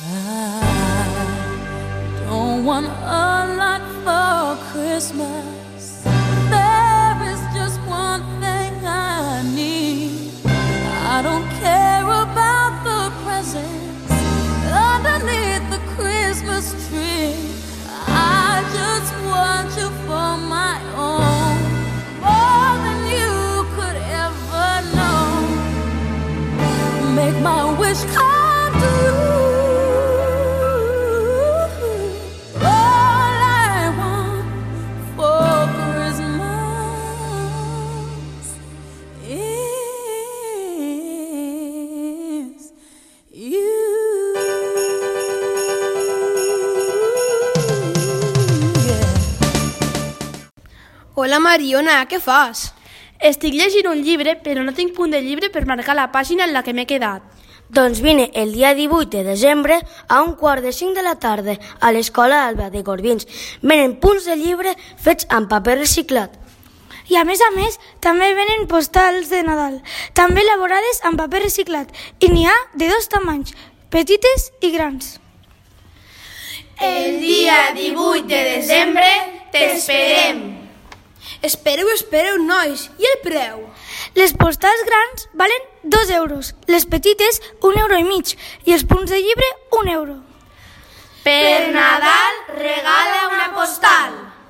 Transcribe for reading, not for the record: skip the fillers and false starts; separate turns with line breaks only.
I don't want a lot for Christmas. There is just one thing I need. I don't care about the presents underneath the Christmas tree. I just want you for my own, more than you could ever know. Make my wish come true.
Hola Mariona, què fas?
Estic llegint un llibre, però no tinc punt de llibre per marcar la pàgina en la que m'he quedat.
Doncs vine el dia 18 de desembre a 4:45 de la tarda a l'Escola Alba de Corbins. Venen punts de llibre fets amb paper reciclat.
I a més, també venen postals de Nadal, també elaborades amb paper reciclat, i n'hi ha de 2 tamanys, petites i grans.
El dia 18 de desembre t'esperem.
Espereu, nois. I el preu?
Les postals grans valen 2 euros, les petites 1,5 € i els punts de llibre 1 euro.
Per Nadal regala una postal.